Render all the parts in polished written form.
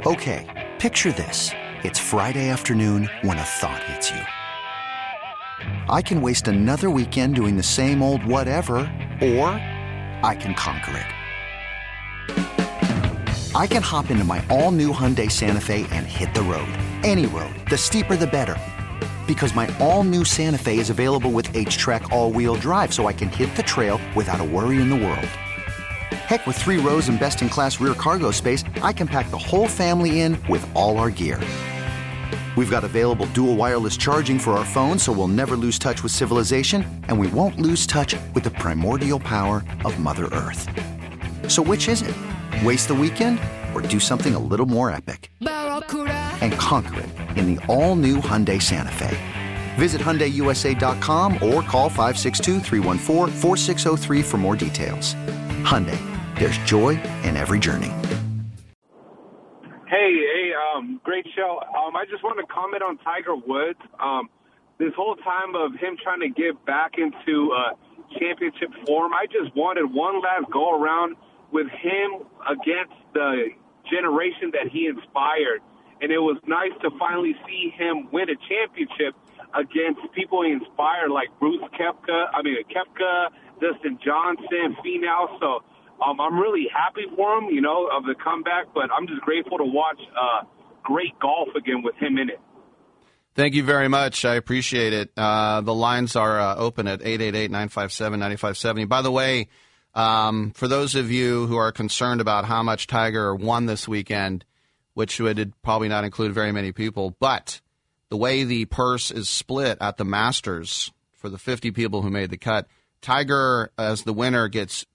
Okay, picture this. It's Friday afternoon when a thought hits you. I can waste another weekend doing the same old whatever, or I can conquer it. I can hop into my all-new Hyundai Santa Fe and hit the road. Any road. The steeper, the better. Because my all-new Santa Fe is available with H-Track all-wheel drive, so I can hit the trail without a worry in the world. Heck, with 3 rows and best-in-class rear cargo space, I can pack the whole family in with all our gear. We've got available dual wireless charging for our phones, so we'll never lose touch with civilization, and we won't lose touch with the primordial power of Mother Earth. So which is it? Waste the weekend or do something a little more epic? And conquer it in the all-new Hyundai Santa Fe. Visit HyundaiUSA.com or call 562-314-4603 for more details. Hyundai, there's joy in every journey. Hey, great show. I just want to comment on Tiger Woods. This whole time of him trying to get back into championship form, I just wanted one last go-around with him against the generation that he inspired. And it was nice to finally see him win a championship against people he inspired, like Bruce Koepka, Dustin Johnson, Finau. So I'm really happy for him, of the comeback, but I'm just grateful to watch great golf again with him in it. Thank you very much. I appreciate it. The lines are open at 888-957-9570. By the way, for those of you who are concerned about how much Tiger won this weekend, which would probably not include very many people, but the way the purse is split at the Masters for the 50 people who made the cut, Tiger, as the winner, gets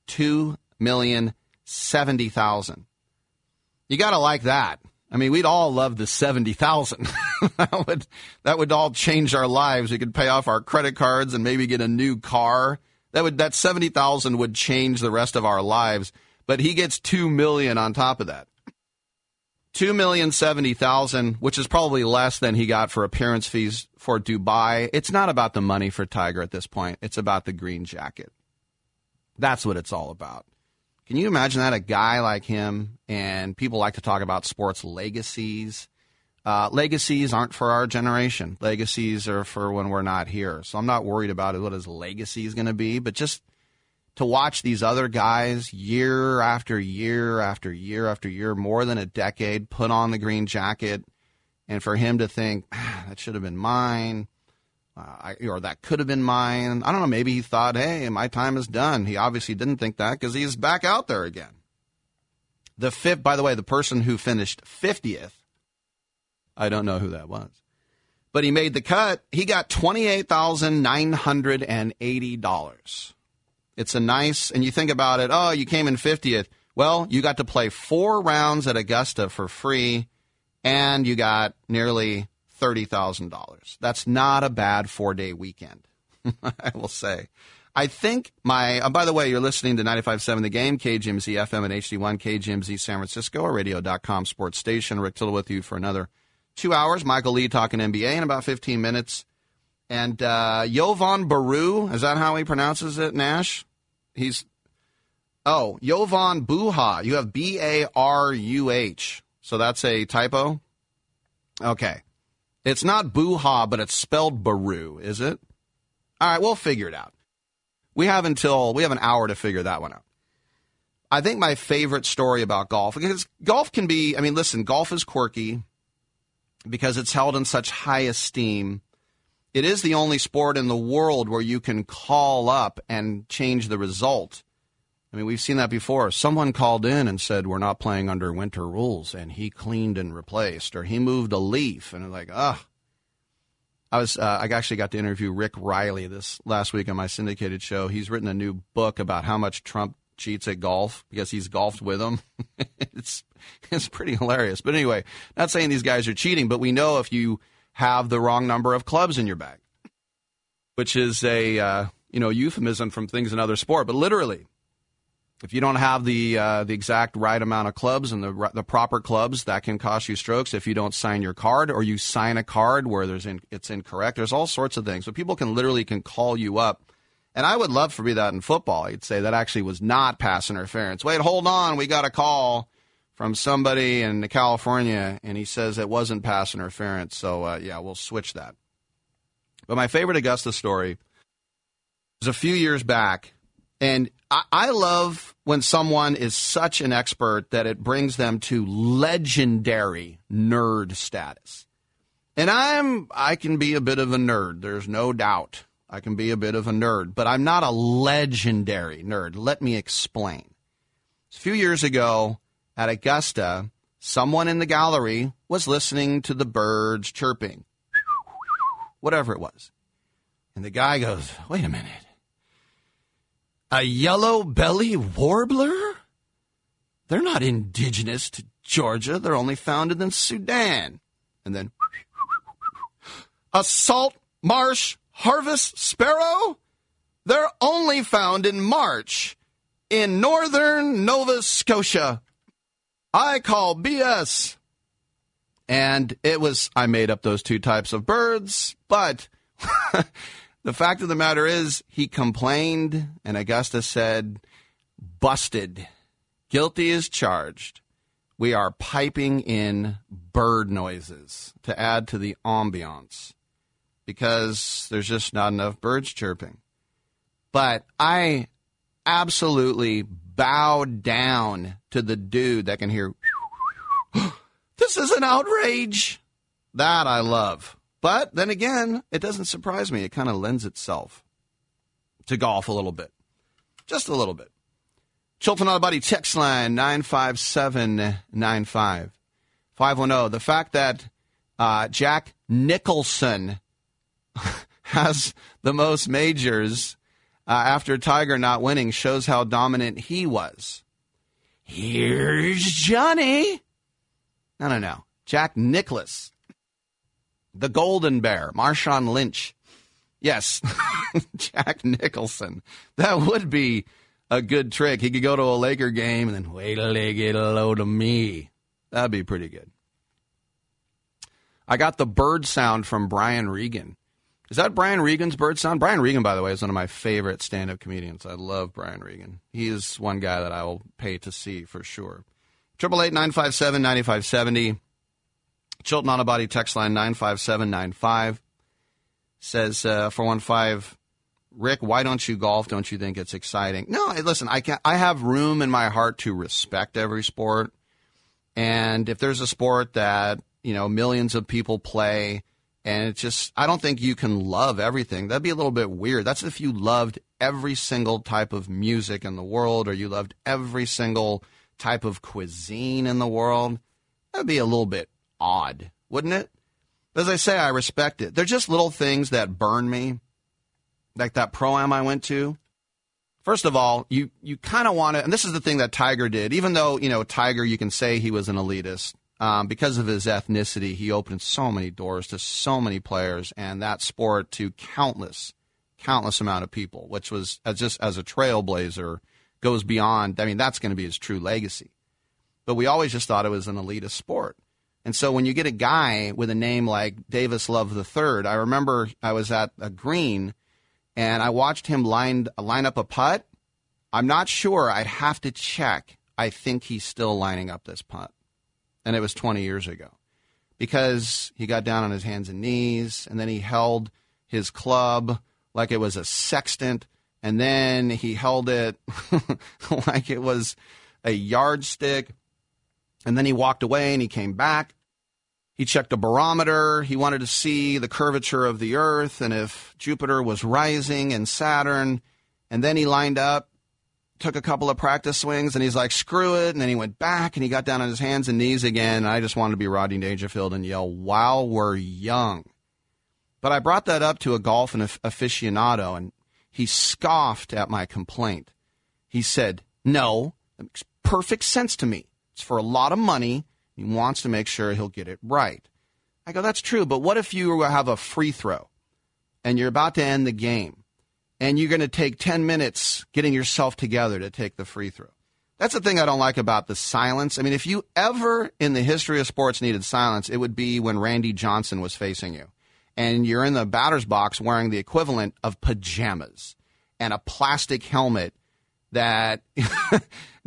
$2,070,000. You got to like that. I mean, we'd all love the $70,000. that would all change our lives. We could pay off our credit cards and maybe get a new car. That $70,000 would change the rest of our lives. But he gets $2 million on top of that. $2,070,000, which is probably less than he got for appearance fees for Dubai. It's not about the money for Tiger at this point. It's about the green jacket. That's what it's all about. Can you imagine that? A guy like him, and people like to talk about sports legacies. Legacies aren't for our generation. Legacies are for when we're not here. So I'm not worried about what his legacy is going to be, but just to watch these other guys year after year after year after year, more than a decade, put on the green jacket, and for him to think, that should have been mine, or that could have been mine. I don't know, maybe he thought, hey, my time is done. He obviously didn't think that because he's back out there again. By the way, the person who finished 50th, I don't know who that was, but he made the cut. He got $28,980. It's a nice, and you think about it, you came in 50th. Well, you got to play 4 rounds at Augusta for free, and you got nearly $30,000. That's not a bad 4-day weekend, I will say. I think by the way, you're listening to 95.7 The Game, KGMZ FM and HD1, KGMZ San Francisco, a radio.com sports station. Rick Tittle with you for another 2 hours. Michael Lee talking NBA in about 15 minutes. And Jovan Baru, is that how he pronounces it, Nash? Jovan Buha. You have B-A-R-U-H. So that's a typo? Okay. It's not Buha, but it's spelled Baru, is it? All right, we'll figure it out. We have an hour to figure that one out. I think my favorite story about golf, because golf can be, golf is quirky because it's held in such high esteem. It is the only sport in the world where you can call up and change the result. We've seen that before. Someone called in and said, we're not playing under winter rules, and he cleaned and replaced, or he moved a leaf, and I actually got to interview Rick Riley this last week on my syndicated show. He's written a new book about how much Trump cheats at golf because he's golfed with him. It's pretty hilarious. But anyway, not saying these guys are cheating, but we know if you have the wrong number of clubs in your bag, which is a euphemism from things in other sport. But literally, if you don't have the exact right amount of clubs and the proper clubs, that can cost you strokes. If you don't sign your card, or you sign a card where it's incorrect, there's all sorts of things. So people can call you up. And I would love for me that in football. I'd say that actually was not pass interference. Wait, hold on, we got a call from somebody in California, and he says it wasn't pass interference. So, we'll switch that. But my favorite Augusta story was a few years back, and I love when someone is such an expert that it brings them to legendary nerd status. And I can be a bit of a nerd. There's no doubt. I can be a bit of a nerd, but I'm not a legendary nerd. Let me explain. A few years ago at Augusta, someone in the gallery was listening to the birds chirping, whatever it was. And the guy goes, wait a minute. A yellow-belly warbler? They're not indigenous to Georgia. They're only found in the Sudan. And then, a salt marsh harvest sparrow? They're only found in March in northern Nova Scotia. I call BS. And I made up those two types of birds, but the fact of the matter is he complained, and Augusta said, busted. Guilty as charged. We are piping in bird noises to add to the ambiance because there's just not enough birds chirping. But I absolutely bowed down to the dude that can hear, this is an outrage. That I love. But then again, it doesn't surprise me. It kind of lends itself to golf a little bit. Just a little bit. Chilton Auto Body text line 95795. 510. The fact that Jack Nicholson has the most majors after Tiger not winning shows how dominant he was. Here's Johnny. No. Jack Nicklaus. The Golden Bear. Marshawn Lynch. Yes. Jack Nicholson. That would be a good trick. He could go to a Laker game and then wait till they get a load of me. That'd be pretty good. I got the bird sound from Brian Regan. Is that Brian Regan's bird sound? Brian Regan, by the way, is one of my favorite stand-up comedians. I love Brian Regan. He is one guy that I will pay to see for sure. 888-957-9570. Chilton Auto Body text line 95795 says 415, Rick, why don't you golf? Don't you think it's exciting? No, listen, I have room in my heart to respect every sport. And if there's a sport that, millions of people play, and it's just, I don't think you can love everything. That'd be a little bit weird. That's if you loved every single type of music in the world, or you loved every single type of cuisine in the world. That'd be a little bit odd, wouldn't it? As I say, I respect it. They're just little things that burn me, like that Pro-Am I went to. First of all, you kind of want to, and this is the thing that Tiger did, even though, Tiger, you can say he was an elitist. Because of his ethnicity, he opened so many doors to so many players and that sport to countless amount of people, which was just as a trailblazer goes beyond. I mean, that's going to be his true legacy. But we always just thought it was an elitist sport. And so when you get a guy with a name like Davis Love III, I remember I was at a green and I watched him line up a putt. I'm not sure. I'd have to check. I think he's still lining up this putt. And it was 20 years ago because he got down on his hands and knees and then he held his club like it was a sextant and then he held it like it was a yardstick and then he walked away and he came back. He checked a barometer. He wanted to see the curvature of the earth and if Jupiter was rising and Saturn. And then he lined up, took a couple of practice swings, and he's like, screw it. And then he went back and he got down on his hands and knees again. And I just wanted to be Rodney Dangerfield and yell, while we're young. But I brought that up to a golf aficionado, and he scoffed at my complaint. He said, no, that makes perfect sense to me. It's for a lot of money. He wants to make sure he'll get it right. I go, that's true, but what if you have a free throw and you're about to end the game and you're going to take 10 minutes getting yourself together to take the free throw? That's the thing I don't like about the silence. I mean, if you ever in the history of sports needed silence, it would be when Randy Johnson was facing you and you're in the batter's box wearing the equivalent of pajamas and a plastic helmet that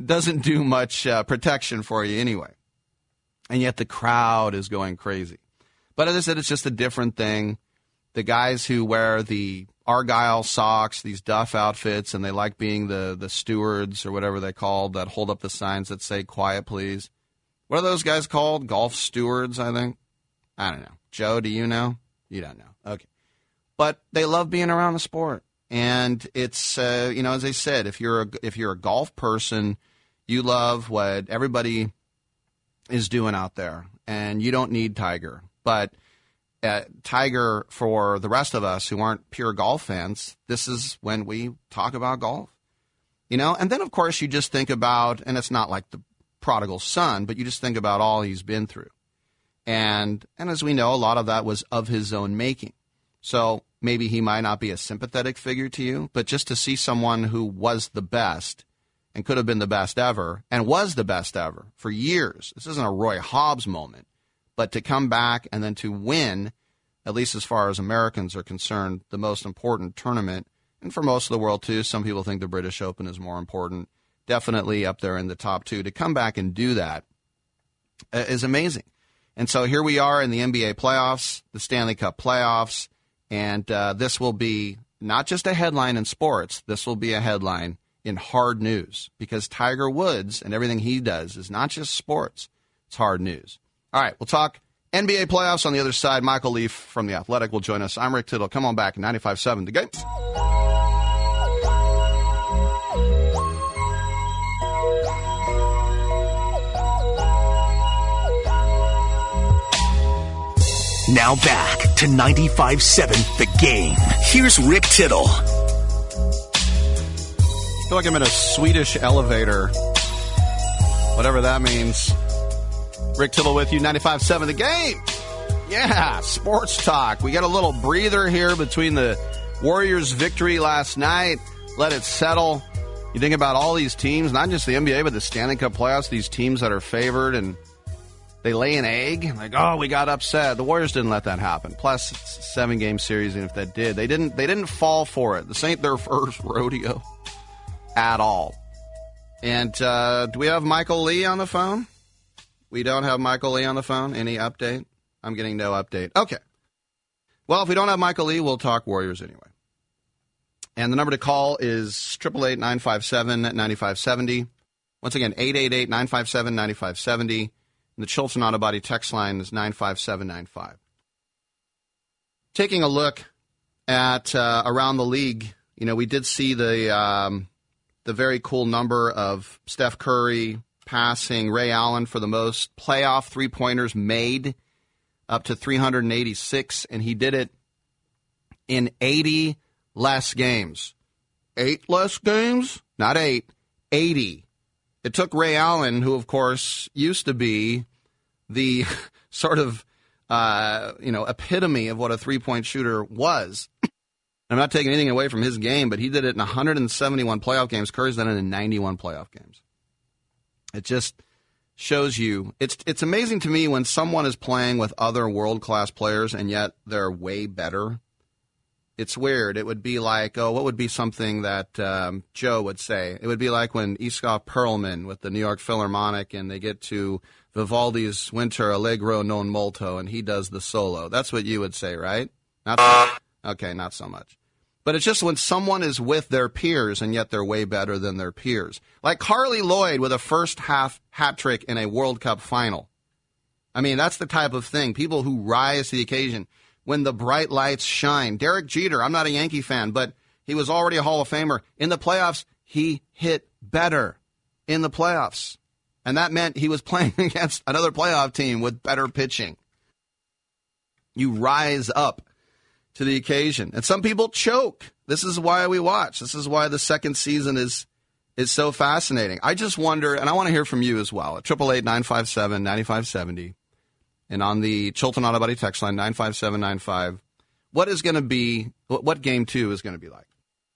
doesn't do much protection for you anyway. And yet the crowd is going crazy. But as I said, it's just a different thing. The guys who wear the Argyle socks, these Duff outfits, and they like being the stewards or whatever they called that hold up the signs that say quiet please. What are those guys called? Golf stewards, I think. I don't know. Joe, do you know? You don't know. Okay. But they love being around the sport. And it's, as I said, if you're a golf person, you love what everybody is doing out there. And you don't need Tiger. But Tiger, for the rest of us who aren't pure golf fans, this is when we talk about golf. And then, of course, you just think about, and it's not like the prodigal son, but you just think about all he's been through. And as we know, a lot of that was of his own making. So maybe he might not be a sympathetic figure to you, but just to see someone who was the best and could have been the best ever and was the best ever for years. This isn't a Roy Hobbs moment, but to come back and then to win, at least as far as Americans are concerned, the most important tournament. And for most of the world, too, some people think the British Open is more important. Definitely up there in the top two. To come back and do that is amazing. And so here we are in the NBA playoffs, the Stanley Cup playoffs, and this will be not just a headline in sports. This will be a headline in hard news because Tiger Woods and everything he does is not just sports. It's hard news. All right, we'll talk NBA playoffs on the other side. Michael Leaf from The Athletic will join us. I'm Rick Tittle. Come on back, 95.7 The Game. Now back to 95.7 The Game. Here's Rick Tittle. I feel like I'm in a Swedish elevator, whatever that means. Rick Tittle with you, 95.7 The Game. Yeah, sports talk. We got a little breather here between the Warriors' victory last night. Let it settle. You think about all these teams, not just the NBA, but the Stanley Cup playoffs, these teams that are favored, and they lay an egg. Like, oh, we got upset. The Warriors didn't let that happen. Plus, it's a 7-game series, and if that did, they didn't fall for it. This ain't their first rodeo at all. And do we have Michael Lee on the phone? We don't have Michael Lee on the phone. Any update? I'm getting no update. Okay. Well, if we don't have Michael Lee, we'll talk Warriors anyway. And the number to call is 888-957-9570. Once again, 888-957-9570. And the Chilton Auto Body text line is 95795. Taking a look at around the league, we did see the very cool number of Steph Curry passing Ray Allen for the most playoff three-pointers made, up to 386, and he did it in 80 less games. 8 less games? Not 8, 80. It took Ray Allen, who, of course, used to be the sort of, epitome of what a three-point shooter was. I'm not taking anything away from his game, but he did it in 171 playoff games. Curry's done it in 91 playoff games. It just shows you. It's amazing to me when someone is playing with other world-class players and yet they're way better. It's weird. It would be like, what would be something that Joe would say? It would be like when Iskov Perlman with the New York Philharmonic and they get to Vivaldi's Winter Allegro non molto and he does the solo. That's what you would say, right? Okay, not so much. But it's just when someone is with their peers and yet they're way better than their peers. Like Carly Lloyd with a first-half hat trick in a World Cup final. I mean, that's the type of thing. People who rise to the occasion when the bright lights shine. Derek Jeter, I'm not a Yankee fan, but he was already a Hall of Famer. In the playoffs, he hit better in the playoffs. And that meant he was playing against another playoff team with better pitching. You rise up to the occasion. And some people choke. This is why we watch. This is why the second season is so fascinating. I just wonder, and I want to hear from you as well, at 888-957-9570. And on the Chilton Auto Body text line, 95795, what game 2 is going to be like?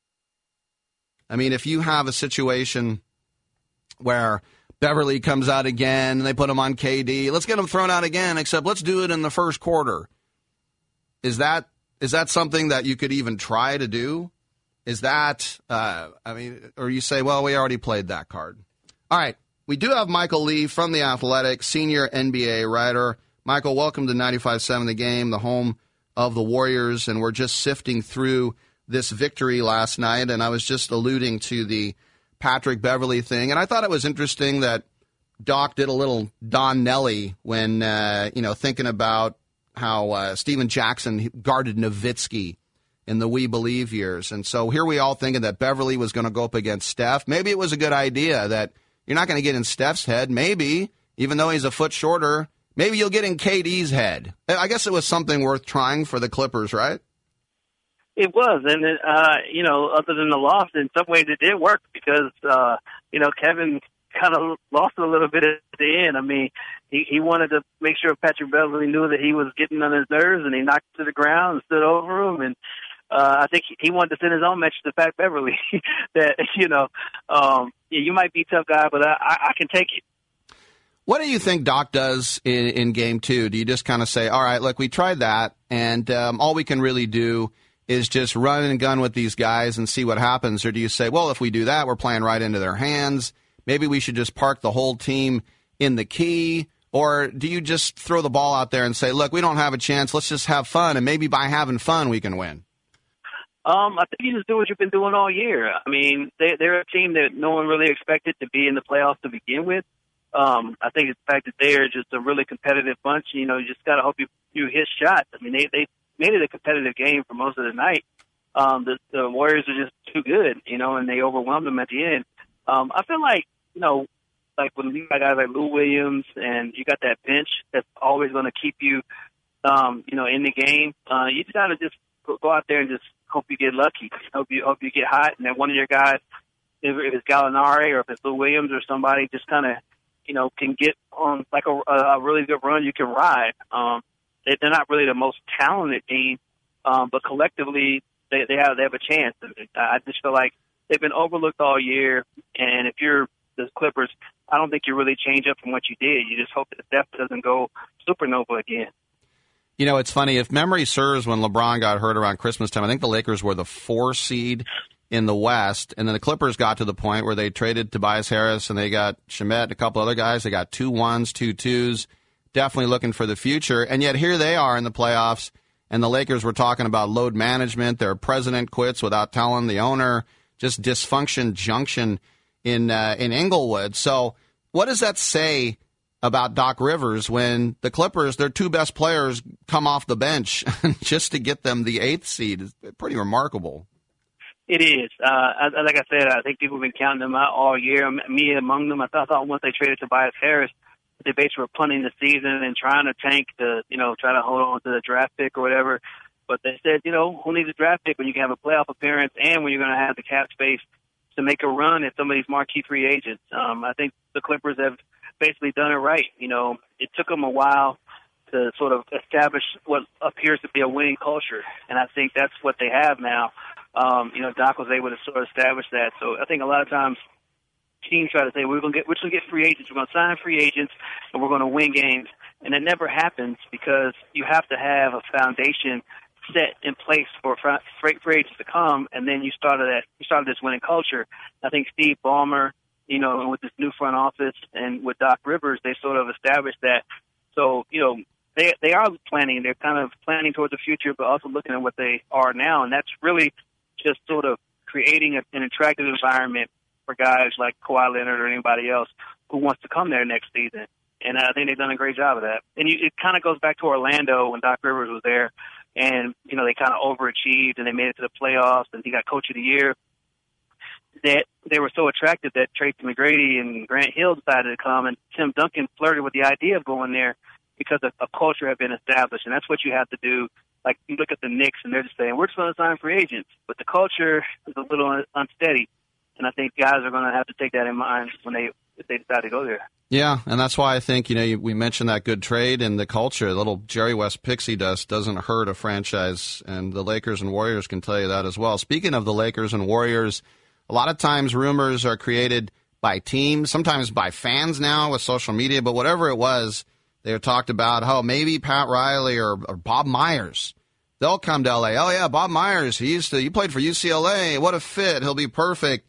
I mean, if you have a situation where Beverly comes out again and they put him on KD, let's get him thrown out again, except let's do it in the first quarter. Is that something that you could even try to do? Is that, or you say, well, we already played that card. All right. We do have Michael Lee from The Athletic, senior NBA writer. Michael, welcome to 95.7 The Game, the home of the Warriors, and we're just sifting through this victory last night, and I was just alluding to the Patrick Beverley thing, and I thought it was interesting that Doc did a little Don Nelly when, thinking about how Steven Jackson guarded Nowitzki in the We Believe years, and so here we all thinking that Beverley was going to go up against Steph. Maybe it was a good idea that you're not going to get in Steph's head. Maybe, even though he's a foot shorter, maybe you'll get in KD's head. I guess it was something worth trying for the Clippers, right? It was, and other than the loss, in some ways it did work because Kevin kind of lost a little bit at the end. I mean, he wanted to make sure Patrick Beverley knew that he was getting on his nerves, and he knocked him to the ground and stood over him. And I think he wanted to send his own message to Pat Beverley that you might be a tough guy, but I can take it. What do you think Doc does in Game 2? Do you just kind of say, all right, look, we tried that, and all we can really do is just run and gun with these guys and see what happens? Or do you say, well, if we do that, we're playing right into their hands. Maybe we should just park the whole team in the key. Or do you just throw the ball out there and say, look, we don't have a chance. Let's just have fun. And maybe by having fun, we can win. I think you just do what you've been doing all year. I mean, they're a team that no one really expected to be in the playoffs to begin with. I think it's the fact that they're just a really competitive bunch. You just got to hope you hit shots. I mean, they made it a competitive game for most of the night. The Warriors are just too good, and they overwhelmed them at the end. I feel like, like when you got guys like Lou Williams and you got that bench that's always going to keep you, in the game, you just got to just go out there and just hope you get lucky. Hope you get hot, and then one of your guys, if it's Gallinari or if it's Lou Williams or somebody, just kind of, can get on like a really good run you can ride. They're not really the most talented team, but collectively they have a chance. I just feel like they've been overlooked all year, and if you're the Clippers, I don't think you really change up from what you did. You just hope that Steph doesn't go supernova again. It's funny. If memory serves, when LeBron got hurt around Christmas time, I think the Lakers were the 4 seed in the West, and then the Clippers got to the point where they traded Tobias Harris, and they got Shamet and a couple other guys. They got 2 1s, 2 2s, definitely looking for the future. And yet here they are in the playoffs, and the Lakers were talking about load management. Their president quits without telling the owner, just dysfunction junction in Inglewood. So what does that say about Doc Rivers when the Clippers, their 2 best players, come off the bench just to get them the 8th seed? It's pretty remarkable. It is. Like I said, I think people have been counting them out all year, me among them. I thought once they traded Tobias Harris, they basically were punting the season and trying to tank to, try to hold on to the draft pick or whatever. But they said, who needs a draft pick when you can have a playoff appearance and when you're going to have the cap space to make a run at some of these marquee free agents? I think the Clippers have basically done it right. It took them a while to sort of establish what appears to be a winning culture, and I think that's what they have now. Doc was able to sort of establish that. So I think a lot of times teams try to say we're going to get free agents, we're going to sign free agents, and we're going to win games, and it never happens because you have to have a foundation set in place for free agents to come, and then you started this winning culture. I think Steve Ballmer, with this new front office and with Doc Rivers, they sort of established that. So they are planning. They're kind of planning towards the future, but also looking at what they are now, and that's really just sort of creating an attractive environment for guys like Kawhi Leonard or anybody else who wants to come there next season. And I think they've done a great job of that. And it kind of goes back to Orlando when Doc Rivers was there, and they kind of overachieved and they made it to the playoffs, and he got Coach of the Year. That they were so attractive that Tracy McGrady and Grant Hill decided to come, and Tim Duncan flirted with the idea of going there because a culture had been established, and that's what you have to do. Like, you look at the Knicks, and they're just saying, we're just going to sign free agents, but the culture is a little unsteady, and I think guys are going to have to take that in mind if they decide to go there. Yeah, and that's why I think, we mentioned that good trade and the culture. A little Jerry West pixie dust doesn't hurt a franchise, and the Lakers and Warriors can tell you that as well. Speaking of the Lakers and Warriors, a lot of times rumors are created by teams, sometimes by fans now with social media, but whatever it was, they talked about, maybe Pat Riley or Bob Myers, they'll come to L.A. Oh, yeah, Bob Myers, he played for UCLA. What a fit. He'll be perfect.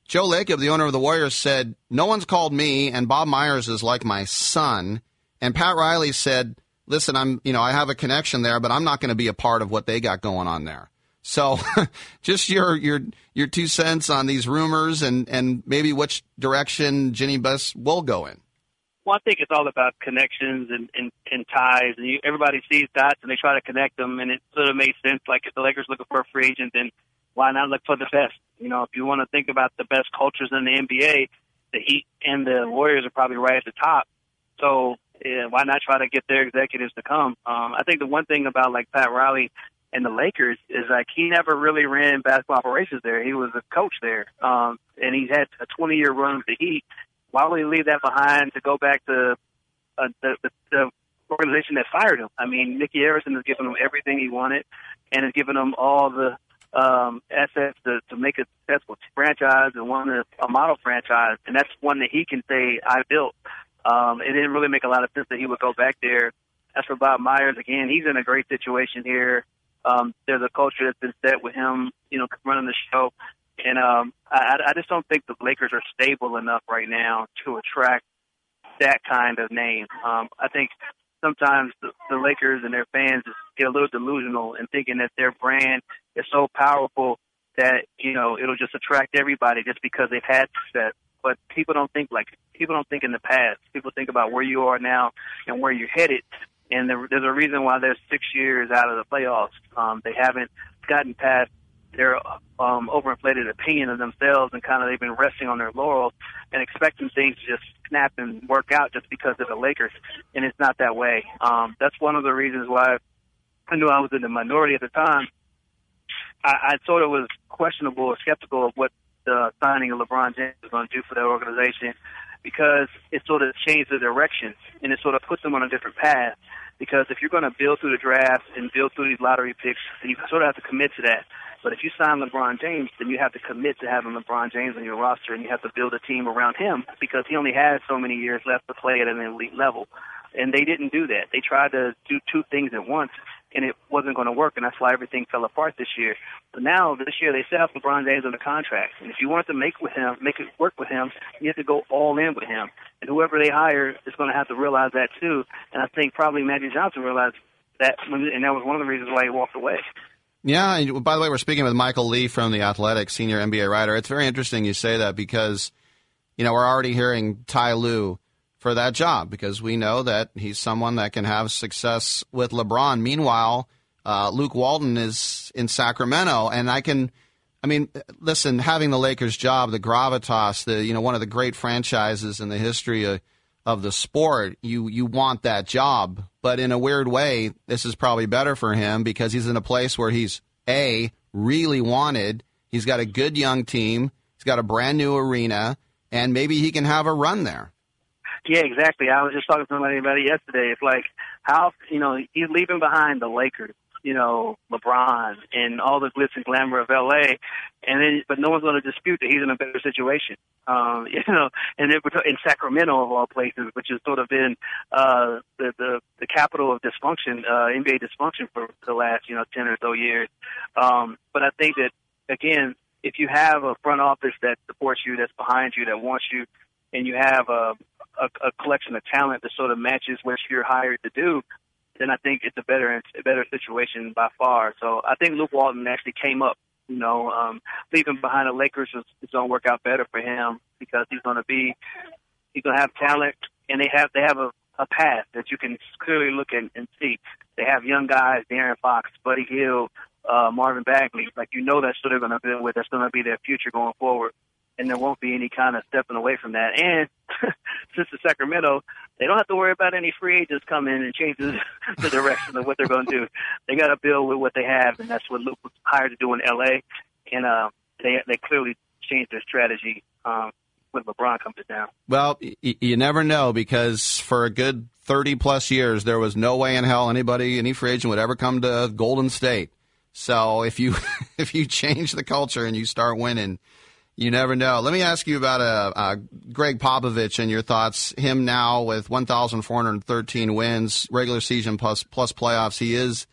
Joe Lacob, the owner of the Warriors, said, no one's called me, and Bob Myers is like my son. And Pat Riley said, listen, I have a connection there, but I'm not going to be a part of what they got going on there. So just your 2 cents on these rumors and maybe which direction Jeanie Buss will go in. Well, I think it's all about connections and ties. And everybody sees dots and they try to connect them, and it sort of made sense. Like if the Lakers looking for a free agent, then why not look for the best? If you want to think about the best cultures in the NBA, the Heat and the Warriors are probably right at the top. So why not try to get their executives to come? I think the one thing about like Pat Riley and the Lakers is like he never really ran basketball operations there. He was a coach there, and he's had a 20-year run with the Heat. Why would he leave that behind to go back to the organization that fired him? I mean, Nicky Harrison has given him everything he wanted and has given him all the assets to make a successful franchise and a model franchise, and that's one that he can say, I built. It didn't really make a lot of sense that he would go back there. As for Bob Myers, again, he's in a great situation here. There's a culture that's been set with him, running the show. And I just don't think the Lakers are stable enough right now to attract that kind of name. I think sometimes the Lakers and their fans get a little delusional in thinking that their brand is so powerful that, it'll just attract everybody just because they've had success. But people don't think in the past. People think about where you are now and where you're headed. And there's a reason why they're 6 years out of the playoffs. They haven't gotten past their overinflated opinion of themselves, and kind of they've been resting on their laurels and expecting things to just snap and work out just because of the Lakers. And it's not that way. That's one of the reasons why I knew I was in the minority at the time. I sort of was questionable or skeptical of what the signing of LeBron James is going to do for that organization, because it sort of changed the direction and it sort of puts them on a different path. Because if you're going to build through the draft and build through these lottery picks, then you sort of have to commit to that. But if you sign LeBron James, then you have to commit to having LeBron James on your roster, and you have to build a team around him because he only has so many years left to play at an elite level. And they didn't do that. They tried to do 2 things at once, and it wasn't going to work, and that's why everything fell apart this year. But now, this year, they still have LeBron James under contract. And if you want to make it work with him, you have to go all in with him. And whoever they hire is going to have to realize that, too. And I think probably Magic Johnson realized that, and that was one of the reasons why he walked away. Yeah, and by the way, we're speaking with Michael Lee from The Athletic, senior NBA writer. It's very interesting you say that because, we're already hearing Ty Lue for that job because we know that he's someone that can have success with LeBron. Meanwhile, Luke Walton is in Sacramento, and listen, having the Lakers job, the gravitas, one of the great franchises in the history of the sport, you want that job. But in a weird way, this is probably better for him because he's in a place where he's, really wanted. He's got a good young team. He's got a brand new arena, and maybe he can have a run there. Yeah, exactly. I was just talking to somebody about it yesterday. It's like how, he's leaving behind the Lakers, LeBron and all the glitz and glamour of LA, but no one's going to dispute that he's in a better situation. And in Sacramento of all places, which has sort of been the capital of dysfunction, NBA dysfunction for the last 10 or so years. But I think that again, if you have a front office that supports you, that's behind you, that wants you, and you have a collection of talent that sort of matches what you're hired to do, then I think it's a better situation by far. So I think Luke Walton actually came up. Leaving behind the Lakers is going to work out better for him because he's going to have talent, and they have a path that you can clearly look and see. They have young guys, De'Aaron Fox, Buddy Hield, Marvin Bagley. That's what they're going to build with. That's going to be their future going forward. And there won't be any kind of stepping away from that. And since it's Sacramento, they don't have to worry about any free agents coming in and changing the direction of what they're going to do. They got to build with what they have, and that's what Luke was hired to do in L.A. And they clearly changed their strategy when LeBron comes down. Well, you never know because for a good 30-plus years, there was no way in hell any free agent would ever come to Golden State. So if you change the culture and you start winning, you never know. Let me ask you about Greg Popovich and your thoughts. Him now with 1,413 wins, regular season plus playoffs. He is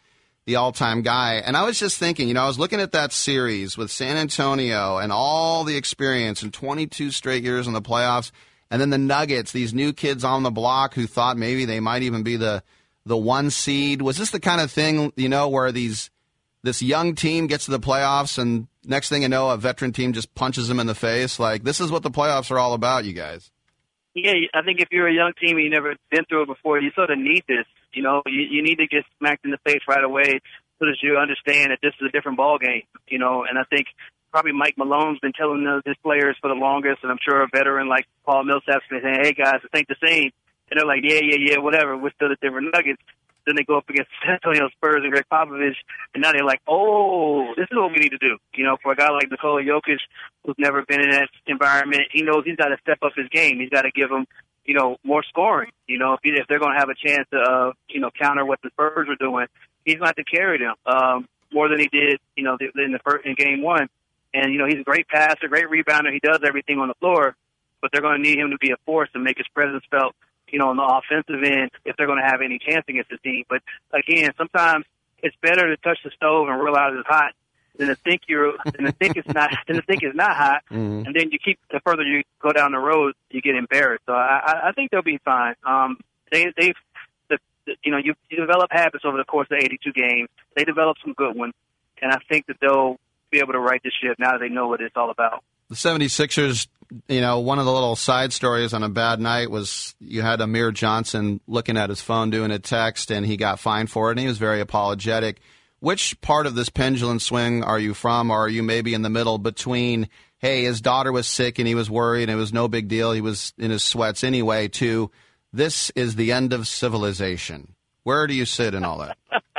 the all-time guy. And I was just thinking, I was looking at that series with San Antonio and all the experience and 22 straight years in the playoffs, and then the Nuggets, these new kids on the block who thought maybe they might even be the one seed. Was this the kind of thing, where this young team gets to the playoffs and next thing you know, a veteran team just punches them in the face? Like, this is what the playoffs are all about, you guys. Yeah, I think if you're a young team and you've never been through it before, you sort of need this. You need to get smacked in the face right away so that you understand that this is a different ball game. And I think probably Mike Malone's been telling his players for the longest, and I'm sure a veteran like Paul Millsap's been saying, "Hey guys, it ain't the same." And they're like, "Yeah, whatever. We're still the Denver Nuggets." Then they go up against San Antonio Spurs and Greg Popovich, and now they're like, "Oh, this is what we need to do." For a guy like Nikola Jokic, who's never been in that environment, he knows he's got to step up his game. He's got to give them, more scoring. If they're going to have a chance to, counter what the Spurs are doing, he's going to have to carry them more than he did, in game one. And he's a great passer, great rebounder. He does everything on the floor, but they're going to need him to be a force and make his presence felt. On the offensive end, if they're going to have any chance against the team. But again, sometimes it's better to touch the stove and realize it's hot than to think it's not hot. Mm-hmm. And then the further you go down the road, you get embarrassed. So I think they'll be fine. You develop habits over the course of 82 games. They develop some good ones, and I think that they'll be able to right the ship now that they know what it's all about. The 76ers, one of the little side stories on a bad night was you had Amir Johnson looking at his phone doing a text, and he got fined for it, and he was very apologetic. Which part of this pendulum swing are you from, or are you maybe in the middle between, hey, his daughter was sick and he was worried and it was no big deal, he was in his sweats anyway, to this is the end of civilization? Where do you sit in all that?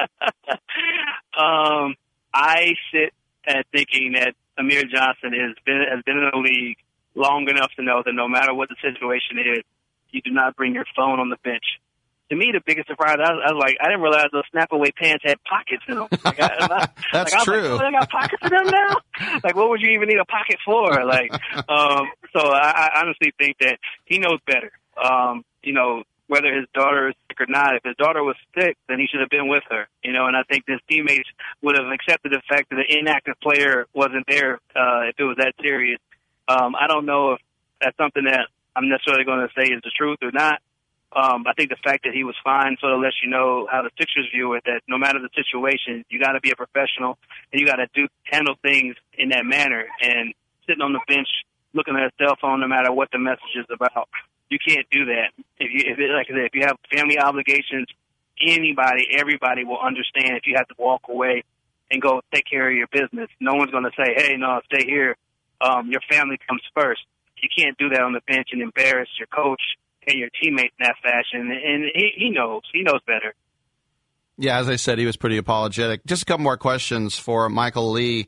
I sit at thinking that Amir Johnson has been in the league long enough to know that no matter what the situation is, you do not bring your phone on the bench. To me, the biggest surprise, I was like, I didn't realize those snap-away pants had pockets in them. That's true. They got pockets in them now? Like, what would you even need a pocket for? So I honestly think that he knows better. Whether his daughter is sick or not. If his daughter was sick, then he should have been with her. And I think his teammates would have accepted the fact that the inactive player wasn't there if it was that serious. I don't know if that's something that I'm necessarily going to say is the truth or not. I think the fact that he was fine sort of lets you know how the Sixers view it, that no matter the situation, you got to be a professional and you got to handle things in that manner. And sitting on the bench looking at a cell phone, no matter what the message is about, you can't do that. If you have family obligations, everybody will understand if you have to walk away and go take care of your business. No one's going to say, "Hey, no, stay here. Your family comes first." You can't do that on the bench and embarrass your coach and your teammates in that fashion. And he knows better. Yeah, as I said, he was pretty apologetic. Just a couple more questions for Michael Lee.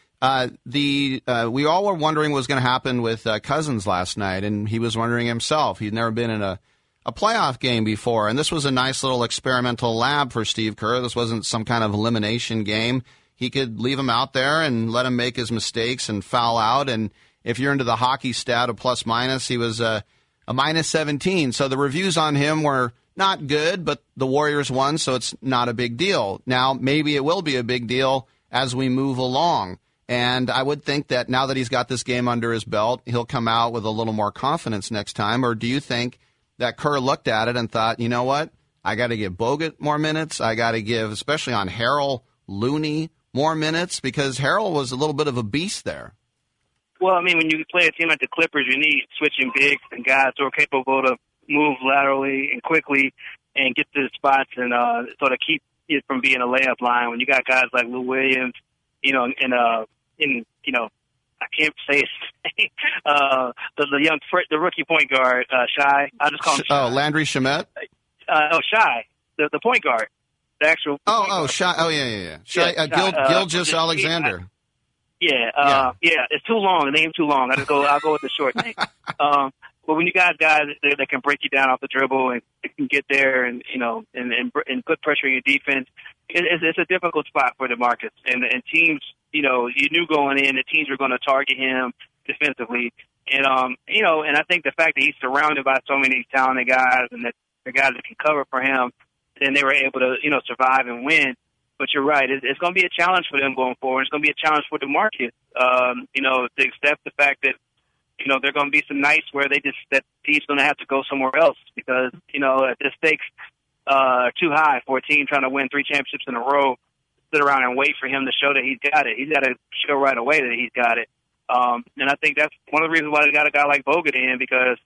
We all were wondering what was going to happen with Cousins last night, and he was wondering himself. He'd never been in a playoff game before, and this was a nice little experimental lab for Steve Kerr. This wasn't some kind of elimination game. He could leave him out there and let him make his mistakes and foul out, and if you're into the hockey stat of plus-minus, he was a minus 17. So the reviews on him were not good, but the Warriors won, so it's not a big deal. Now, maybe it will be a big deal as we move along. And I would think that now that he's got this game under his belt, he'll come out with a little more confidence next time. Or do you think that Kerr looked at it and thought, you know what, I got to give Bogut more minutes. I got to give, especially on Harrell, Looney, more minutes, because Harrell was a little bit of a beast there. Well, I mean, when you play a team like the Clippers, you need switching bigs and guys who are capable to move laterally and quickly and get to the spots and sort of keep it from being a layup line. When you got guys like Lou Williams, I can't say his name. The rookie point guard, Shy. I'll just call him Shy. Oh, Landry Shamet? Shy. The point guard. The actual. Shy. Oh, yeah. Shy. Gilgeous Alexander. It's too long. The name's too long. I'll go with the short name. But when you got guys that can break you down off the dribble and can get there and put pressure on your defense, it's a difficult spot for DeMarcus. And teams, you knew going in that teams were going to target him defensively. And and I think the fact that he's surrounded by so many talented guys and that the guys that can cover for him, then they were able to survive and win. But you're right. It's going to be a challenge for them going forward. It's going to be a challenge for DeMarcus, to accept the fact that, there are going to be some nights where that he's going to have to go somewhere else because, the stakes are too high for a team trying to win 3 championships in a row, sit around and wait for him to show that he's got it. He's got to show right away that he's got it. And I think that's one of the reasons why they got a guy like Bogut in because,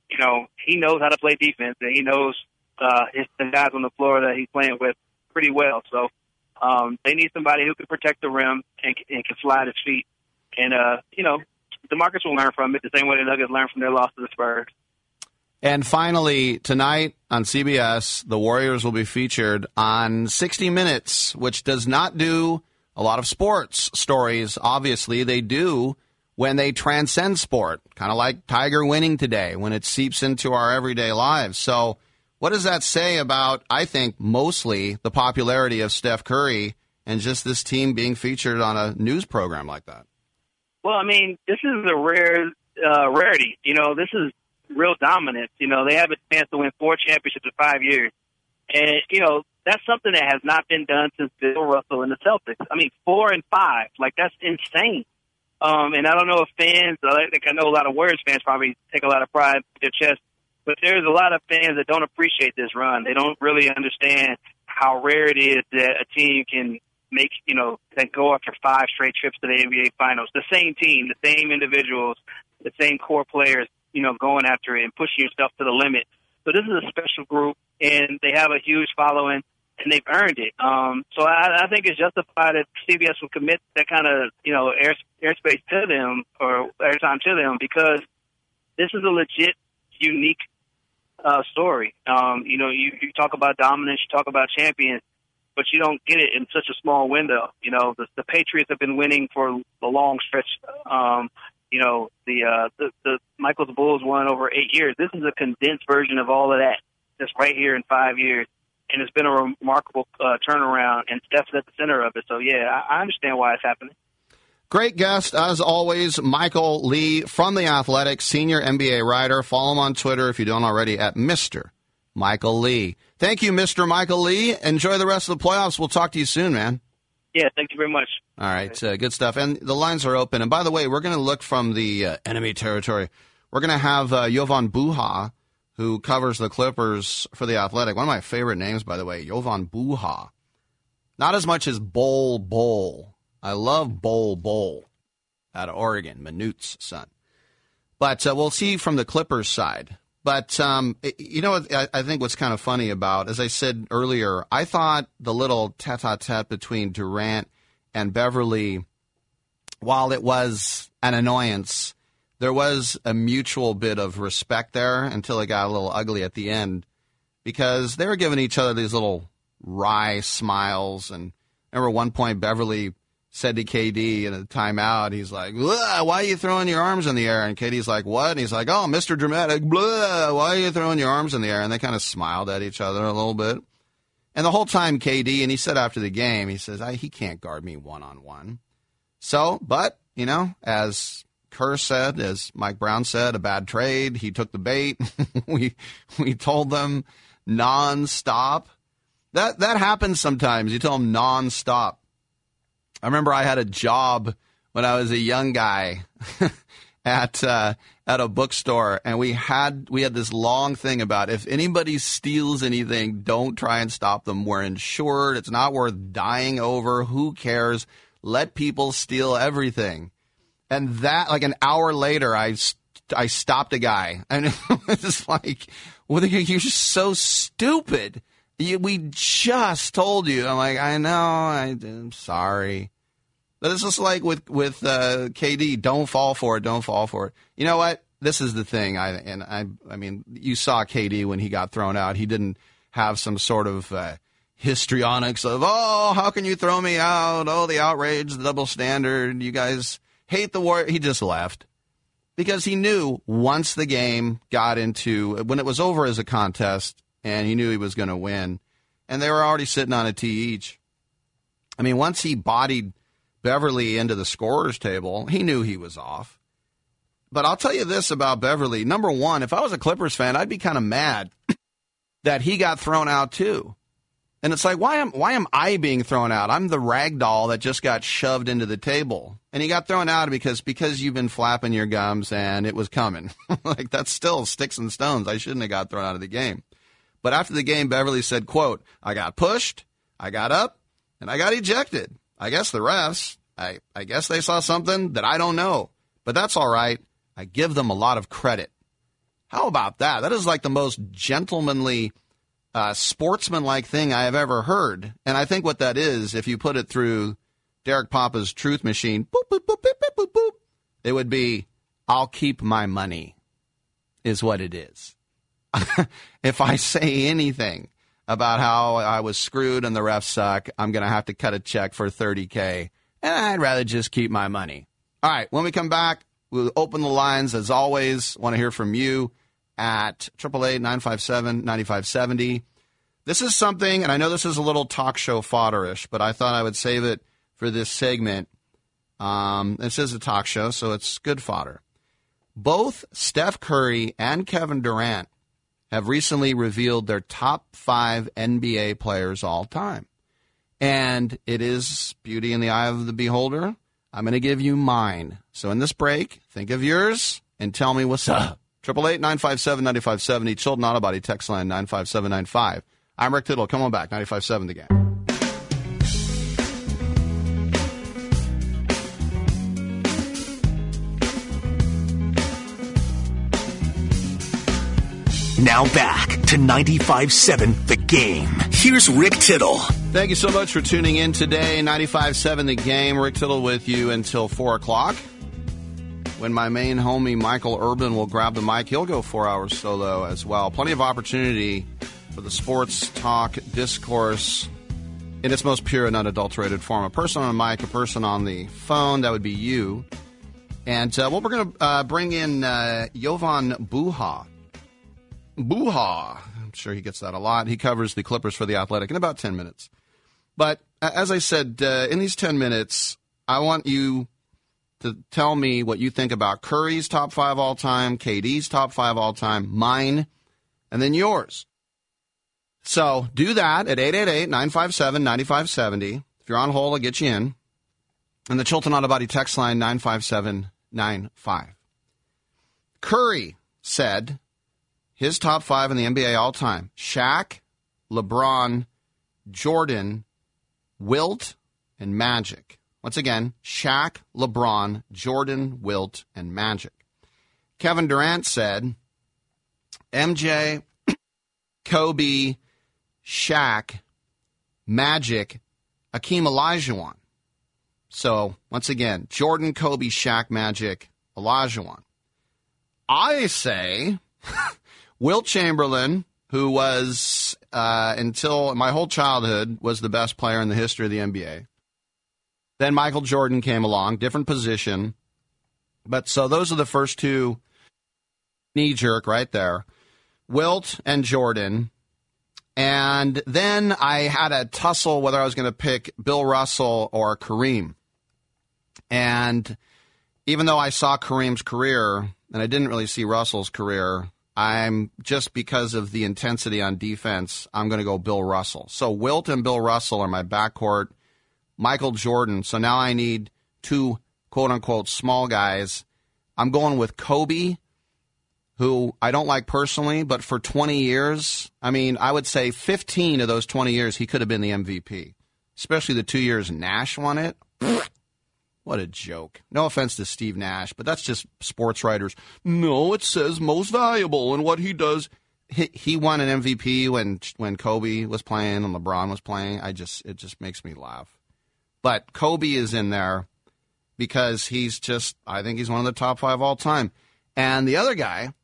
he knows how to play defense and he knows the guys on the floor that he's playing with pretty well. So they need somebody who can protect the rim and can slide his feet. And, DeMarcus will learn from it the same way the Nuggets learned from their loss to the Spurs. And finally, tonight on CBS, the Warriors will be featured on 60 Minutes, which does not do a lot of sports stories. Obviously, they do when they transcend sport, kind of like Tiger winning today, when it seeps into our everyday lives. So what does that say about, I think, mostly the popularity of Steph Curry and just this team being featured on a news program like that? Well, I mean, this is a rarity. This is real dominance. They have a chance to win 4 championships in 5 years. And, that's something that has not been done since Bill Russell and the Celtics. I mean, 4 and 5. Like, that's insane. And I don't know if fans, I know a lot of Warriors fans probably take a lot of pride in their chest, but there's a lot of fans that don't appreciate this run. They don't really understand how rare it is that a team can make, that go after 5 straight trips to the NBA Finals. The same team, the same individuals, the same core players, going after it and pushing yourself to the limit. So this is a special group, and they have a huge following, and they've earned it. So I think it's justified that CBS will commit that kind of, airspace to them or airtime to them because this is a legit, unique story. You talk about dominance, you talk about champions, but you don't get it in such a small window. The Patriots have been winning for a long stretch. The Michael's Bulls won over 8 years. This is a condensed version of all of that. That's right here in 5 years. And it's been a remarkable turnaround, and Steph's at the center of it. So, yeah, I understand why it's happening. Great guest, as always, Michael Lee from The Athletic, senior NBA writer. Follow him on Twitter if you don't already at Mr. Michael Lee. Thank you, Mr. Michael Lee. Enjoy the rest of the playoffs. We'll talk to you soon, man. Yeah, thank you very much. All right, good stuff. And the lines are open. And by the way, we're going to look from the enemy territory. We're going to have Jovan Buha, who covers the Clippers for The Athletic. One of my favorite names, by the way, Jovan Buha. Not as much as Bol. I love Bol out of Oregon, Manute's son. But we'll see from the Clippers side. But, I think what's kind of funny about, as I said earlier, I thought the little tete-a-tete between Durant and Beverly, while it was an annoyance, there was a mutual bit of respect there until it got a little ugly at the end because they were giving each other these little wry smiles. And I remember one point Beverly said to KD in a timeout, he's like, why are you throwing your arms in the air? And KD's like, what? And he's like, oh, Mr. Dramatic, blah, why are you throwing your arms in the air? And they kind of smiled at each other a little bit. And the whole time KD, and he said after the game, he says, he can't guard me one-on-one. So, but, as Kerr said, as Mike Brown said, a bad trade. He took the bait. we told them nonstop. That happens sometimes. You tell them nonstop. I remember I had a job when I was a young guy at a bookstore, and we had this long thing about if anybody steals anything, don't try and stop them. We're insured. It's not worth dying over. Who cares? Let people steal everything. And that, like an hour later, I stopped a guy, and it was like, well, you're just so stupid. We just told you. I'm like, I know. I'm sorry. But it's just like with KD, don't fall for it, don't fall for it. You know what? This is the thing. I mean, you saw KD when he got thrown out. He didn't have some sort of histrionics of, how can you throw me out? Oh, the outrage, the double standard. You guys hate the war. He just left because he knew once the game got into, when it was over as a contest and he knew he was going to win, and they were already sitting on a tee each. I mean, once he bodied Beverly into the scorer's table, he knew he was off. But I'll tell you this about Beverly. Number one, if I was a Clippers fan, I'd be kind of mad that he got thrown out too. And it's like, why am I being thrown out? I'm the rag doll that just got shoved into the table. And he got thrown out because you've been flapping your gums and it was coming. Like, that's still sticks and stones. I shouldn't have got thrown out of the game. But after the game, Beverly said, quote, I got pushed, I got up, and I got ejected. I guess the refs, I guess they saw something that I don't know. But that's all right. I give them a lot of credit. How about that? That is like the most gentlemanly, sportsman-like thing I have ever heard. And I think what that is, if you put it through Derek Papa's truth machine, boop, boop, boop, boop, boop, boop, boop, it would be, I'll keep my money, is what it is. If I say anything about how I was screwed and the refs suck, I'm going to have to cut a check for $30K, and I'd rather just keep my money. All right, when we come back, we'll open the lines. As always, want to hear from you at 888-957-9570. This is something, and I know this is a little talk show fodder-ish, but I thought I would save it for this segment. This is a talk show, so it's good fodder. Both Steph Curry and Kevin Durant have recently revealed their top 5 NBA players all time. And it is beauty in the eye of the beholder. I'm going to give you mine. So in this break, think of yours and tell me what's up. 888-957-9570, Chilton Auto Body, text line 95795. I'm Rick Tittle. Come on back, 95.7 The Game. Now back to 95.7 The Game. Here's Rick Tittle. Thank you so much for tuning in today. 95.7 The Game. Rick Tittle with you until 4 o'clock. When my main homie Michael Urban will grab the mic, he'll go 4 hours solo as well. Plenty of opportunity for the sports talk discourse in its most pure and unadulterated form. A person on a mic, a person on the phone, that would be you. And we're going to bring in Jovan Buha. Buha. I'm sure he gets that a lot. He covers the Clippers for The Athletic in about 10 minutes. But as I said, in these 10 minutes, I want you to tell me what you think about Curry's top 5 all time, KD's top 5 all time, mine, and then yours. So do that at 888-957-9570. If you're on hold, I'll get you in. And the Chilton Auto Body text line 95795. Curry said his top 5 in the NBA all time: Shaq, LeBron, Jordan, Wilt, and Magic. Once again, Shaq, LeBron, Jordan, Wilt, and Magic. Kevin Durant said MJ, Kobe, Shaq, Magic, Akeem Olajuwon. So, once again, Jordan, Kobe, Shaq, Magic, Olajuwon. I say Wilt Chamberlain, who was, until my whole childhood, was the best player in the history of the NBA. Then Michael Jordan came along, different position. But so those are the first two, knee-jerk right there. Wilt and Jordan. And then I had a tussle whether I was going to pick Bill Russell or Kareem. And even though I saw Kareem's career, and I didn't really see Russell's career, I'm just because of the intensity on defense, I'm going to go Bill Russell. So Wilt and Bill Russell are my backcourt. Michael Jordan. So now I need two quote-unquote small guys. I'm going with Kobe, who I don't like personally, but for 20 years, I mean, I would say 15 of those 20 years, he could have been the MVP, especially the 2 years Nash won it. What a joke. No offense to Steve Nash, but that's just sports writers. No, it says most valuable, and what he does, he won an MVP when Kobe was playing and LeBron was playing. It just makes me laugh. But Kobe is in there because I think he's one of the top 5 all time. And the other guy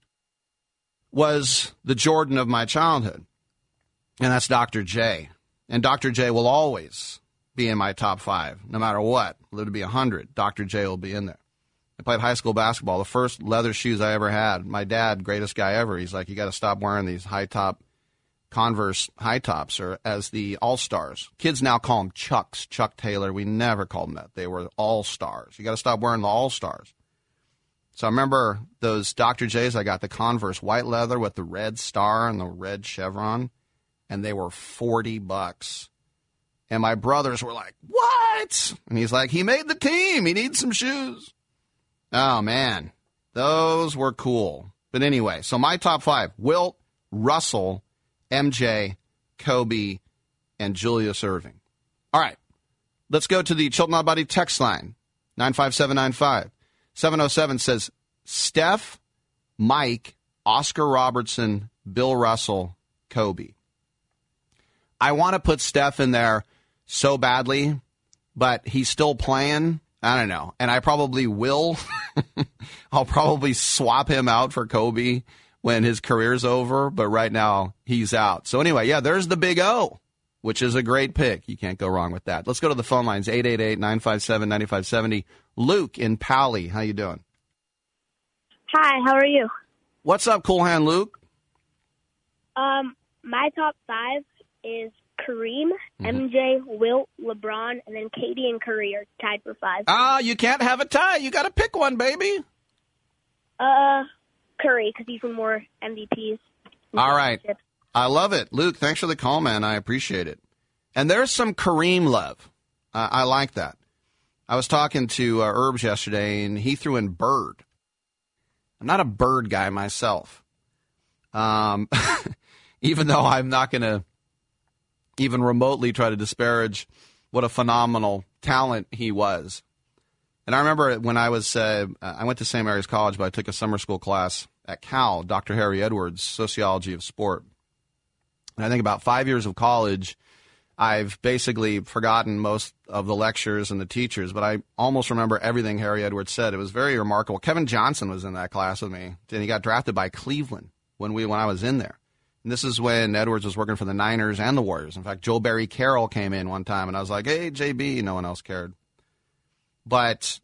was the Jordan of my childhood, and that's Dr. J. And Dr. J will always be in my top 5, no matter what. Live to be 100, Dr. J will be in there. I played high school basketball. The first leather shoes I ever had, my dad, greatest guy ever, he's like, you got to stop wearing these high-top Converse high tops, or as the All-Stars. Kids now call them Chucks, Chuck Taylor. We never called them that. They were All-Stars. You got to stop wearing the All-Stars. So I remember those Dr. J's I got, the Converse white leather with the red star and the red chevron. and they were $40. And my brothers were like, what? And he's like, he made the team. He needs some shoes. Oh, man. Those were cool. But anyway, so my top 5, Wilt, Russell, MJ, Kobe, and Julius Erving. All right. Let's go to the Chilton Body text line, 95795. 707 says, Steph, Mike, Oscar Robertson, Bill Russell, Kobe. I want to put Steph in there so badly, but he's still playing. I don't know. And I probably will. I'll probably swap him out for Kobe when his career's over, but right now he's out. So anyway, yeah, there's the Big O, which is a great pick. You can't go wrong with that. Let's go to the phone lines, 888-957-9570. Luke in Pali, how you doing? Hi, how are you? What's up, Cool Hand Luke? My top 5 is Kareem, MJ, Wilt, LeBron, and then Katie and Curry are tied for 5. You can't have a tie. You got to pick one, baby. Curry, because he's won more MVPs. All right. I love it. Luke, thanks for the call, man. I appreciate it. And there's some Kareem love. I like that. I was talking to Herbs yesterday, and he threw in Bird. I'm not a Bird guy myself. Even though I'm not going to even remotely try to disparage what a phenomenal talent he was. And I remember when I was, I went to St. Mary's College, but I took a summer school class at Cal, Dr. Harry Edwards, Sociology of Sport. And I think about 5 years of college, I've basically forgotten most of the lectures and the teachers, but I almost remember everything Harry Edwards said. It was very remarkable. Kevin Johnson was in that class with me, and he got drafted by Cleveland when I was in there. And this is when Edwards was working for the Niners and the Warriors. In fact, Joe Barry Carroll came in one time, and I was like, hey, JB, no one else cared. But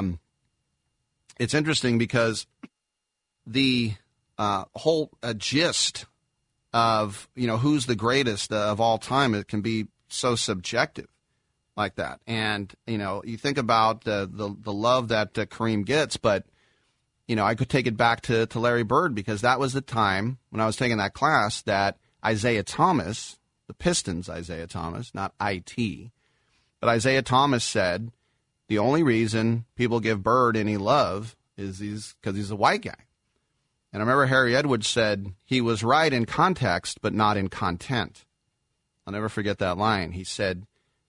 it's interesting because the whole gist of, who's the greatest of all time, it can be so subjective like that. And, you think about the love that Kareem gets, but, I could take it back to Larry Bird, because that was the time when I was taking that class that Isaiah Thomas, the Pistons Isaiah Thomas, not IT, but Isaiah Thomas said the only reason people give Bird any love is because he's a white guy. And I remember Harry Edwards said he was right in context, but not in content. I'll never forget that line. He said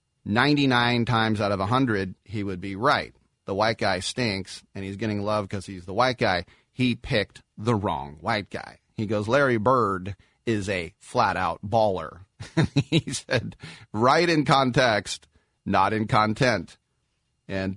99 times out of 100, he would be right. The white guy stinks, and he's getting love because he's the white guy. He picked the wrong white guy. He goes, Larry Bird is a flat-out baller. He said, right in context, not in content. And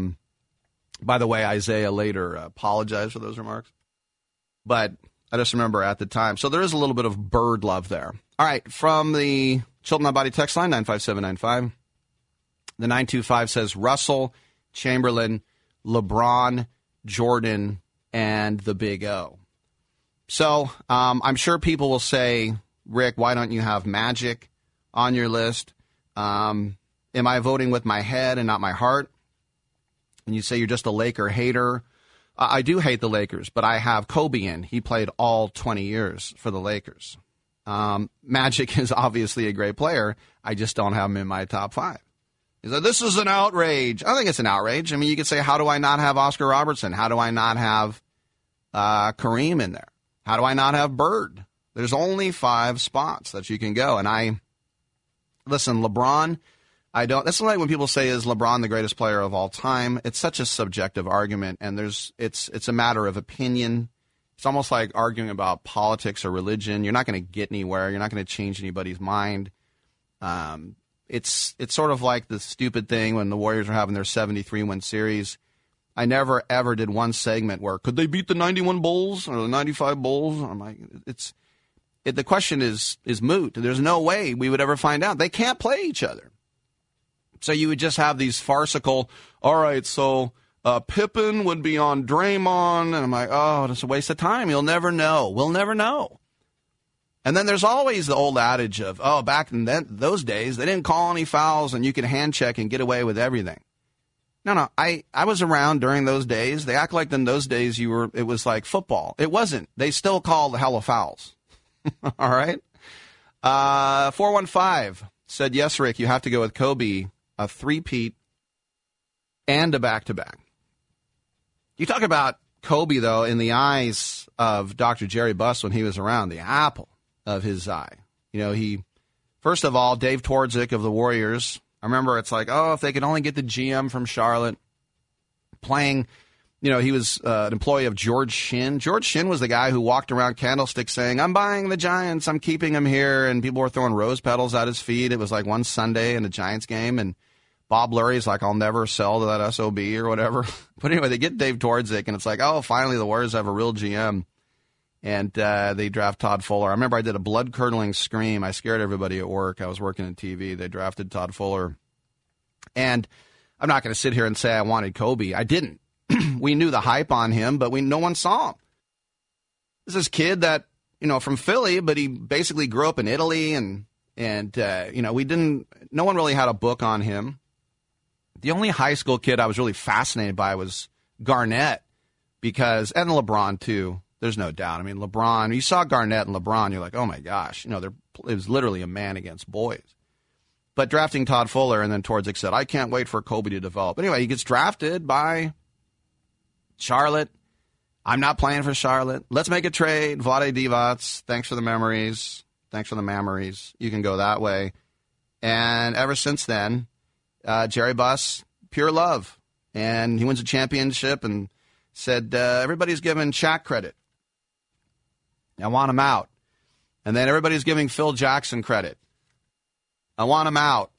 by the way, Isaiah later apologized for those remarks. But I just remember at the time. So there is a little bit of Bird love there. All right, from the Chilton on Body text line, 95795. The 925 says Russell, Chamberlain, LeBron, Jordan, and the Big O. So I'm sure people will say, Rick, why don't you have Magic on your list? Am I voting with my head and not my heart? And you say you're just a Laker hater. I do hate the Lakers, but I have Kobe in. He played all 20 years for the Lakers. Magic is obviously a great player. I just don't have him in my top 5. He's like, this is an outrage. I don't think it's an outrage. I mean, you could say, how do I not have Oscar Robertson? How do I not have Kareem in there? How do I not have Bird? There's only 5 spots that you can go. And listen, LeBron, that's like when people say, is LeBron the greatest player of all time? It's such a subjective argument, and it's a matter of opinion. It's almost like arguing about politics or religion. You're not going to get anywhere. You're not going to change anybody's mind. It's sort of like the stupid thing when the Warriors are having their 73-win series. I never, ever did one segment where, could they beat the 91 Bulls or the 95 Bulls? I'm like, the question is moot. There's no way we would ever find out. They can't play each other. So you would just have these farcical, all right, so Pippen would be on Draymond. And I'm like, oh, it's a waste of time. You'll never know. We'll never know. And then there's always the old adage of, oh, back in those days, they didn't call any fouls and you could hand check and get away with everything. No, I was around during those days. They act like in those days it was like football. It wasn't. They still call the hell of fouls. All right? 415 said, yes, Rick, you have to go with Kobe, a three-peat and a back-to-back. You talk about Kobe, though, in the eyes of Dr. Jerry Buss when he was around, the apple of his eye. First of all, Dave Twardzik of the Warriors, I remember it's like, if they could only get the GM from Charlotte playing, he was an employee of George Shinn. George Shinn was the guy who walked around Candlestick saying, I'm buying the Giants, I'm keeping them here, and people were throwing rose petals at his feet. It was like one Sunday in a Giants game, and Bob Lury's like, I'll never sell to that SOB or whatever. But anyway, they get Dave Twardzik, and it's like, finally the Warriors have a real GM. And they draft Todd Fuller. I remember I did a blood-curdling scream. I scared everybody at work. I was working in TV. They drafted Todd Fuller. And I'm not going to sit here and say I wanted Kobe. I didn't. We knew the hype on him, but no one saw him. This kid that, from Philly, but he basically grew up in Italy. And no one really had a book on him. The only high school kid I was really fascinated by was Garnett and LeBron, too. There's no doubt. I mean, LeBron, you saw Garnett and LeBron, you're like, oh, my gosh. It was literally a man against boys. But drafting Todd Fuller, and then Twardzik said, I can't wait for Kobe to develop. Anyway, he gets drafted by Charlotte. I'm not playing for Charlotte. Let's make a trade. Vlade Divac, thanks for the memories. Thanks for the memories. You can go that way. And ever since then, Jerry Buss, pure love. And he wins a championship and said, everybody's giving Shaq credit. I want him out. And then everybody's giving Phil Jackson credit. I want him out.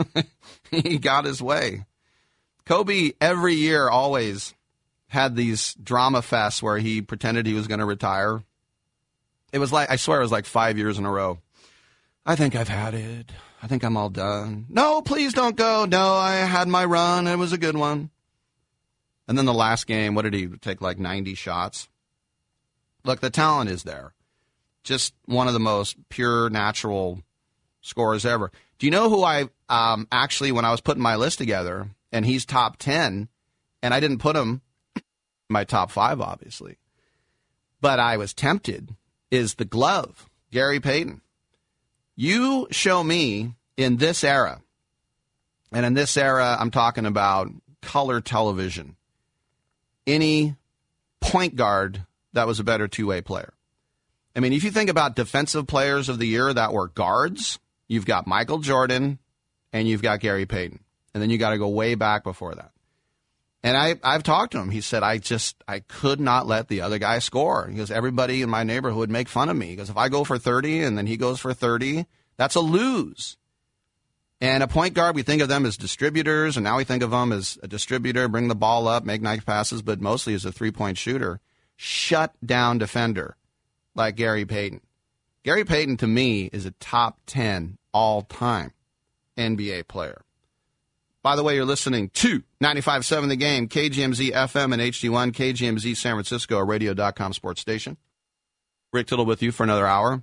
He got his way. Kobe, every year, always had these drama fests where he pretended he was going to retire. It was like, I swear it was like 5 years in a row. I think I've had it. I think I'm all done. No, please don't go. No, I had my run. It was a good one. And then the last game, what did he take, like 90 shots? Look, the talent is there. Just one of the most pure, natural scorers ever. Do you know who I actually, when I was putting my list together, and he's top 10, and I didn't put him in my top 5, obviously, but I was tempted, is the glove, Gary Payton. You show me in this era, and in this era, I'm talking about color television, any point guard that was a better two-way player. I mean, if you think about defensive players of the year that were guards, you've got Michael Jordan and you've got Gary Payton. And then you got to go way back before that. And I've talked to him. He said, I could not let the other guy score. He goes, everybody in my neighborhood would make fun of me. He goes, if I go for 30 and then he goes for 30, that's a lose. And a point guard, we think of them as distributors, and now we think of them as a distributor, bring the ball up, make nice passes, but mostly as a three-point shooter. Shut down defender like Gary Payton. Gary Payton, to me, is a top 10 all-time NBA player. By the way, you're listening to 95.7 The Game, KGMZ FM and HD1, KGMZ San Francisco, a radio.com sports station. Rick Tittle with you for another hour.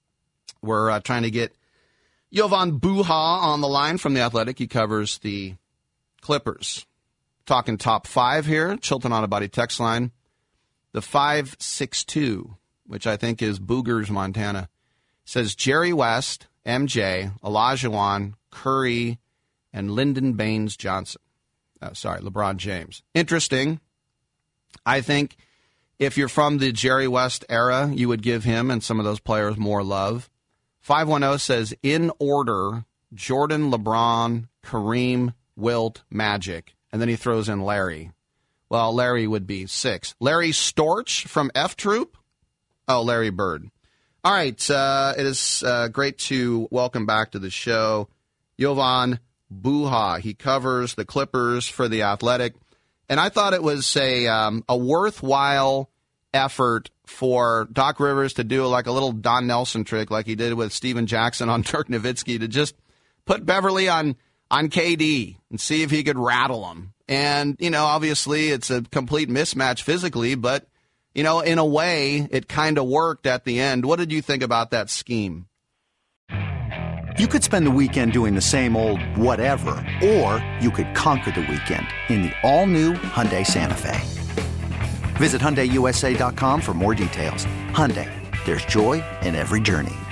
We're trying to get Jovan Buha on the line from The Athletic. He covers the Clippers. Talking top 5 here, Chilton on a Body text line. The 562, which I think is Boogers, Montana, says Jerry West, MJ, Olajuwon, Curry, and Lyndon Baines Johnson. LeBron James. Interesting. I think if you're from the Jerry West era, you would give him and some of those players more love. 510 says, in order, Jordan, LeBron, Kareem, Wilt, Magic, and then he throws in Larry. Well, Larry would be 6. Larry Storch from F Troop? Oh, Larry Bird. All right, it is great to welcome back to the show Jovan Buha. He covers the Clippers for The Athletic. And I thought it was a worthwhile effort for Doc Rivers to do like a little Don Nelson trick like he did with Steven Jackson on Dirk Nowitzki to just put Beverly on KD and see if he could rattle him. And, obviously it's a complete mismatch physically, but, in a way it kind of worked at the end. What did you think about that scheme? You could spend the weekend doing the same old whatever, or you could conquer the weekend in the all-new Hyundai Santa Fe. Visit HyundaiUSA.com for more details. Hyundai, there's joy in every journey.